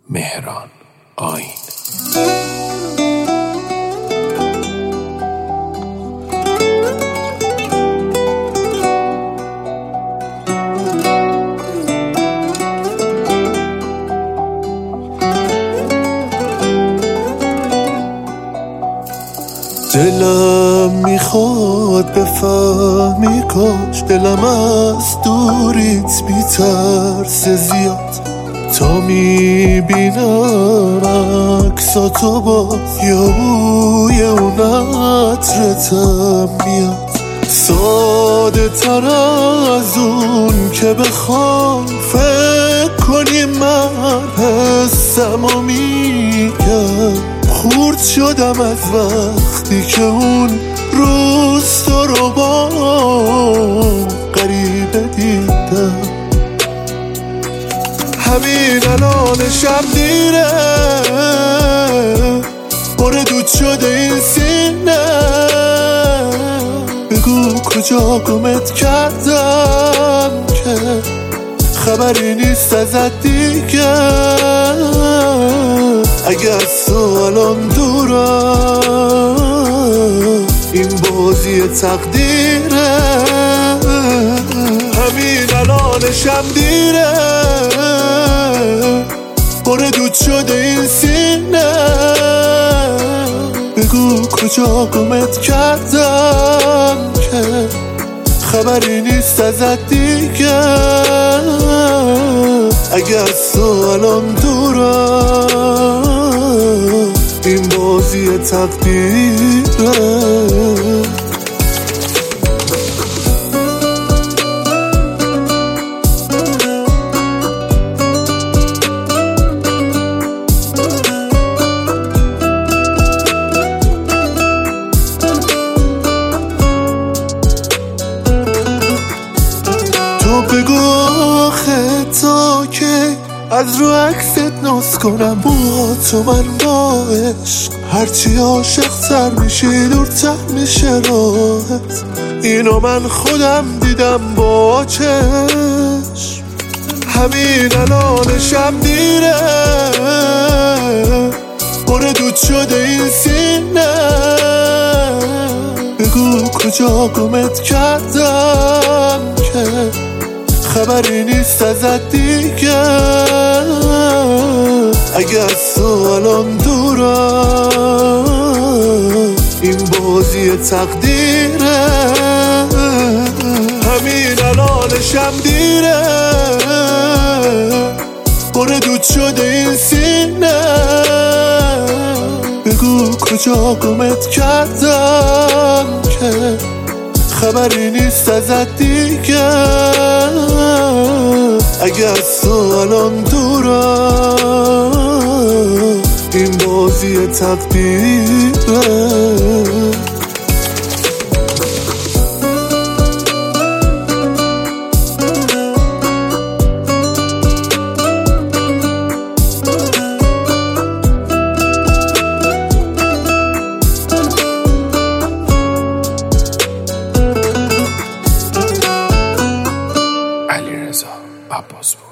مهران آیین. دلم میخواد بفهمی کاش دلم از دوریت بی‌ترس زیاد تا میبینم عکساتو باز یا بوی اون عطرتم میاد. ساده تر از اون که بخوام فکر کنی من حسمو میگم. خورد شدم از وقتی که اون روز تو رو با غریبه دیدم. همین الان شب دیره باره دود شده این سینه. بگو کجا گمت کردم که خبری نیست ازت دیگه. اگه از تو الان دورم این بازی تقدیره. همین الان شب دیره باره دود شده این سینه. بگو کجا گمت کردم که خبری نیست ازت دیگه. اگه از تو الان دورم این بازی تقدیره. بگو آخه تا که از رو عکست ناز کنم با تو من با عشق. هرچی عاشق تر میشی دورتر میشه راحت. اینو من خودم دیدم با چشم. همین الان شب دیره باره دود شده این سینه. بگو کجا گمت کردم که خبری نیست ازت دیگه. اگه از تو الان دورم این بازی تقدیره. همین الان شب دیره باره دود شده این سینه. بگو کجا گمت کردم که خبری نیست ازت دیگه. اگه از تو الان دورم این بازی تقدیره. علیرضا عباسپور.